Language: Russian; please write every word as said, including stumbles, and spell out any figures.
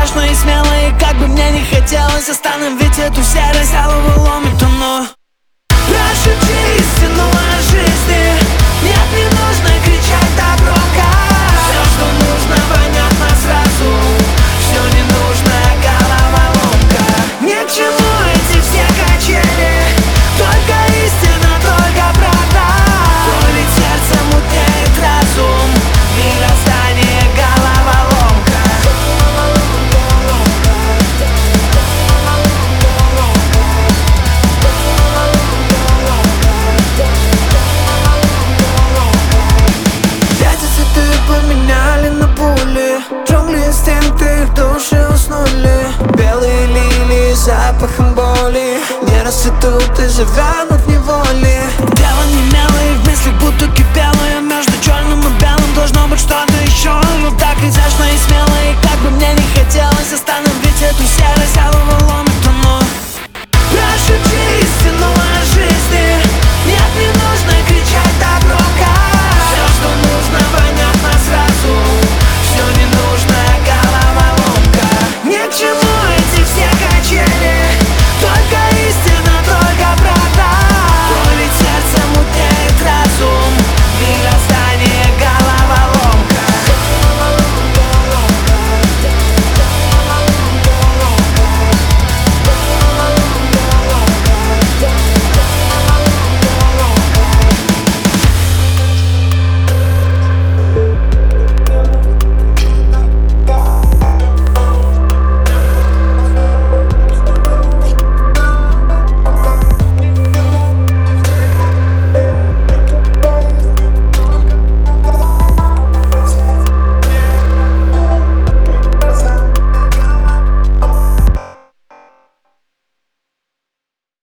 страшно и смело, и как бы мне не хотелось, остановить эту серость, голову ломит оно. Прошепчи истину о жизни, нет, не нужно кричать так громко. Все, что нужно, понятно сразу, все ненужная головоломка. Ни к чему эти все качели, только истина, только правда. Колет сердце, мутнеет разум, мироздание головоломка. Пять цветы поменяли на пули, джунгли инстинкты, их души уснули. Белые лилии с запахом боли не расцветут и завянут